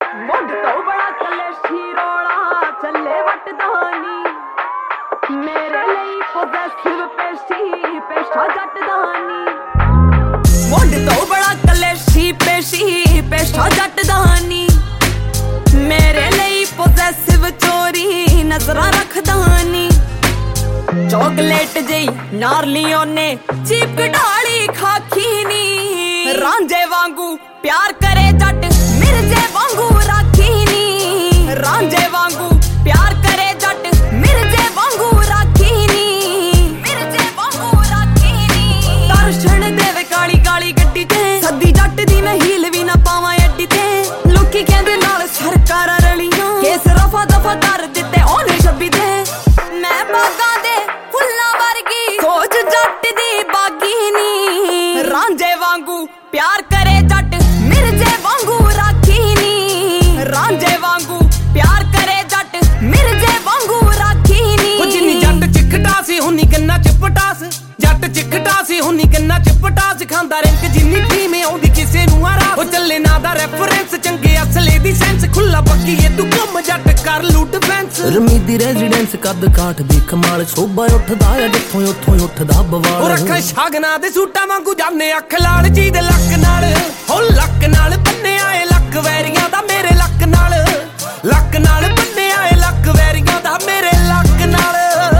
ਮੁੰਡ ਤੋਂ ਬੜਾ ਕਲੇਸ਼ੀ ਰੋਲਾ ਚੱਲੇ ਵਟਦਾਨੀ ਮੇਰੇ ਲਈ ਪੋਜ਼ੈਸਿਵ ਪੇਸ਼ਾ ਜੱਟਦਾਨੀ ਮੁੰਡ ਤੋਂ ਬੜਾ ਕਲੇਸ਼ੀ ਪੇਸ਼ਾ ਜੱਟਦਾਨੀ ਮੇਰੇ ਲਈ ਪੋਜ਼ੈਸਿਵ ਚੋਰੀ ਨਜ਼ਰਾਂ ਰੱਖਦਾਨੀ ਚੋਕਲੇਟ ਜਈ ਨਾਰਲੀ ਉਹਨੇ ਚੀਪ ਢਾਲੀ ਖਾਖੀ ਨੀ ਰਾਂਝੇ ਵਾਂਗੂ ਪਿਆਰ ਕਰੇ ਜੱਟ ਮਿਰਜੇ ਵਾਂਗੂ ਰਾਖੀ ਨੀ ਰਾਂਝੇ ਵਾਂਗੂ ਪਿਆਰ ਕਰੇ ਜੱਟ ਮਿਰਜੇ ਵਾਂਗੂ ਰਾਖੀ ਨੀ ਮਿਰਜੇ ਵਾਂਗੂ ਰਾਖੀ ਨੀ ਦਰਸ਼ਨ ਦੇਵੇ ਕਾਲੀ ਕਾਲੀ ਗੱਡੀ ਤੇ ਸੱਦੀ ਜੱਟ ਦੀ ਮੈਂ ਹੀਲ ਵੀ ਨਾ ਪਾਵਾਂ ਅੱਡੀ ਤੇ ਲੋਕੀ ਕਹਿੰਦੇ ਨਾਲ ਸਰਕਾਰਾਂ ਰਲੀਆਂ ਕੇਸ ਰਫਾ ਦਫਾ ਕਰ ਦਿੱਤੇ ਉਹਨੇ ਛੱਬੀ ਤੇ ਮੈਂ ਬਾਗਾਂ ਦੇ ਫੁੱਲਾਂ ਵਰਗੀ ਸੋਚ ਜੱਟ ਦੀ ਬਾਗੀ ਨੀ ਰਾਂਝੇ ਵਾਂਗੂ ਪਿਆਰ ਕਰੇ ਜੱਟ ਮਿਰਜੇ ਵਾਂਗੂ ਰਾਖੀ ਨੀ ਰਾਂਝੇ ਵਾਂਗੂ ਪਿਆਰ ਕਰੇ ਜੱਟ ਮਿਰਜੇ ਵਾਂਗੂ ਰਾਖੀ ਨੀ ਉਹ ਜਿੰਨੀ ਜੱਟ ਚਿੱਖਟਾ ਸੀ ਹੁਨੀ ਗੰਨਾ ਚ ਪਟਾਸ ਜੱਟ ਚਿੱਖਟਾ ਸੀ ਹੁਨੀ ਗੰਨਾ ਚ ਪਟਾਸ ਖਾਂਦਾ ਰਿੰਕ ਜਿੰਨੀ ਫੀਮ ਆਉਂਦੀ ਕਿਸੇ ਨੂੰ ਆਰਾਸ ਉਹ ਚੱਲੇ ਨਾ ਦਾ ਰੈਫਰੈਂਸ ਚੰਗੇ ਅਸਲੇ ਦੀ ਸੈਂਸ ਖੁੱਲਾ ਪੱਕੀ ਏ ਤੂੰ ਕੰਮ ਜੱਟ ਕਰ ਲੂਟ ਫੈਂਸ ਰਮੀ ਦੀ ਰੈਜ਼ੀਡੈਂਸ ਕੱਦ ਕਾਠ ਦੀ ਕਮਾਲ ਸ਼ੋਭਾ ਉੱਠਦਾ ਆ ਜਿੱਥੋਂ ਉੱਥੋਂ ਉੱਠਦਾ ਬਵਾਲ ਉਹ ਰੱਖਾਂ ਸ਼ਾਗਨਾ ਦੇ ਸੂਟਾਂ ਵਾਂਗੂ ਜਾਨੇ ਅੱਖ ਲਾਲ ਜੀ ਦੇ ਲੱਕ ਨਾਲ ਹੋ ਲੱਕ ਨਾਲ ਬੰਨਿਆ ਏ ਲੱਕ ਵੈਰੀਆਂ ਦਾ ਮੇਰੇ ਲੱਕ ਨਾਲ ਬੰਨਿਆ ਏ ਲੱਕ ਵੈਰੀਆਂ ਦਾ ਮੇਰੇ ਲੱਕ ਨਾਲ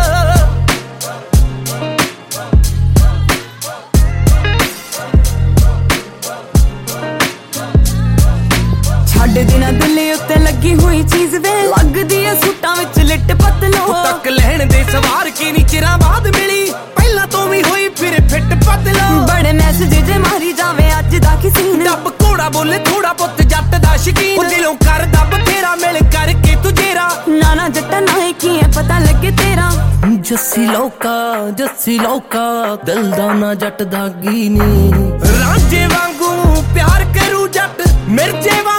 ਛੱਡ ਦੇਣਾ ਦਿਲ ਉੱਤੇ ਲੱਗੀ ਹੋਈ ਚੀਜ਼ ਵੇ ਲੱਗਦੀ ਐ ਸੂਟਾਂ ਵਿੱਚ ਲਿੱਟ ਪਤਲੋ ਤੱਕ ਲੈਣ ਦੇ ਸਵਾਰ ਕੀ ਨੀ ਚਿਰਾਂ ਬਾਅਦ ਮਿਲੀ ਪਹਿਲਾਂ ਤੋਂ ਵੀ ਹੋਈ ਫਿਰ ਫਿੱਟ ਪਤਲੋ ਬੜੇ ਮੈਸੇਜ ਜੇ ਮਾਰੀ ਜਾਵੇ ਅੱਜ ਦਾ ਕਿਸੇ ਨੇ ਡੱਬ ਘੋੜਾ ਬੋਲੇ ਥੋੜਾ ਪੁੱਤ ਜੱਟ ਦਾ ਸ਼ਕੀਨ ਉਹ ਦਿਲੋਂ ਕਰਦਾ ਬਥੇਰਾ ਮਿਲ ਕਰਕੇ ਤੂੰ ਜੇਰਾ ਨਾ ਜੱਟਾ ਨਾ ਕੀ ਐ ਪਤਾ ਲੱਗੇ ਤੇਰਾ ਜੱਸੀ ਲੋਕਾ ਦਿਲ ਦਾ ਨਾ ਜੱਟ ਦਾਗੀ ਨੀ ਰਾਂਝੇ ਵਾਂਗੂ ਪਿਆਰ ਕਰੂ ਜੱਟ ਮਿਰਜੇ